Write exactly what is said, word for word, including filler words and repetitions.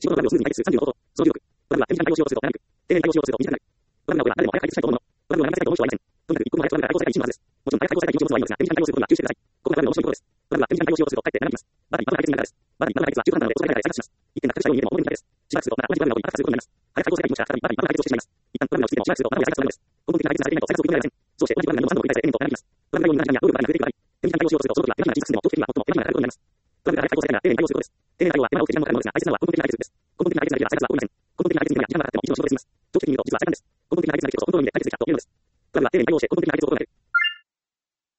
仕事の業務をスムーズに解決するさんじゅうの方法。そのじゅうろく。トラブルは手短に対応しようとすると、長く。丁寧に対応しようとすると短くなる。トラブルの多くは誰でも早く解決したいと思うもの。トラブルを長くしたいと思う人はいません。とにかく一刻も早くトラブルから解放されたい一心のはずです。もちろん早く解放されたい気持ちを持つのはいいのですが、手短に対応することには注意してください。ここがトラブルの面白いところです。トラブルは手短に対応しようとするとかえって長引きます。バタに、バトル解決になるからです。バタに、バトル解決は中途半端なので遅れないから再発します。一点が確かに見えても覚えるみたいです。しばらくするとまた同じトラブルが起こり発生することになります。早く解放されたい気持ちが再びバタに、バトル解決をしてしまいます。一旦トラブルが落ち着いてもしばらくするとまた同じ再発するのです。根本的な解決になっていないと再発を認められません。そして同じトラブルの何度も繰り返して延々と長引きます。トラブルが容易になる時間や労力が増えていく場合、手短に対応しようとするとその時は手間暇が小さくても長期的には最も手間暇がかかることになります。トラブルが早く解放されたら丁寧に対応することです。丁寧な対応は手間を多く時間もかかるのですが、大切なのは根本的な解決です。根本的な解決だけでは再発は起こりません。根本的な解決には時間がかかっても一度の仕事で済みます。長期的に見ると実は最短です。根本的な解決だけこそ本当の意味で解決できたというのです。トラブルは丁寧に対応して根本的な解決を行う。